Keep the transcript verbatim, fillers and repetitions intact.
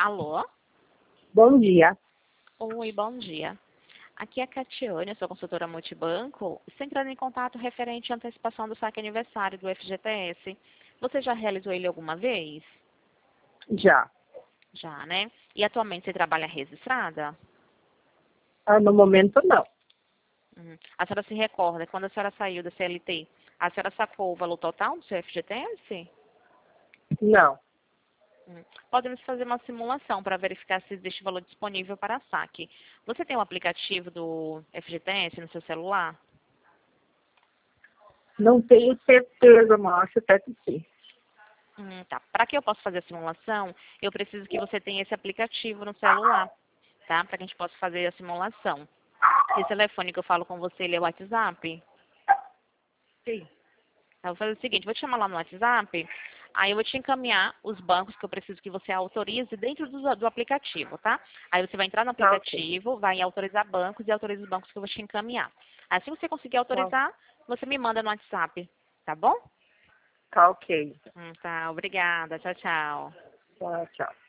Alô? Bom dia. Oi, bom dia. Aqui é a Catiane, eu sou consultora multibanco. Estou entrando em contato referente à antecipação do saque aniversário do F G T S. Você já realizou ele alguma vez? Já. Já, né? E atualmente você trabalha registrada? Ah, no momento, não. Hum. A senhora se recorda, quando a senhora saiu da C L T, a senhora sacou o valor total do seu F G T S? Não. Hum. Podemos fazer uma simulação para verificar se existe valor disponível para saque. Você tem o aplicativo do F G T S no seu celular? Não tenho certeza, mas acho até que sim. Hum, tá. Para que eu possa fazer a simulação, eu preciso que você tenha esse aplicativo no celular, tá? Para que a gente possa fazer a simulação. Esse telefone que eu falo com você, ele é o WhatsApp? Sim. Eu vou fazer o seguinte, vou te chamar lá no WhatsApp, aí eu vou te encaminhar os bancos que eu preciso que você autorize dentro do, do aplicativo, tá? Aí você vai entrar no Tá ok. aplicativo, vai em autorizar bancos e autoriza os bancos que eu vou te encaminhar. Aí se você conseguir Tá, autorizar, você me manda no WhatsApp, tá bom? tá ok. Hum, tá, obrigada. Tchau, tchau. Tchau, tchau.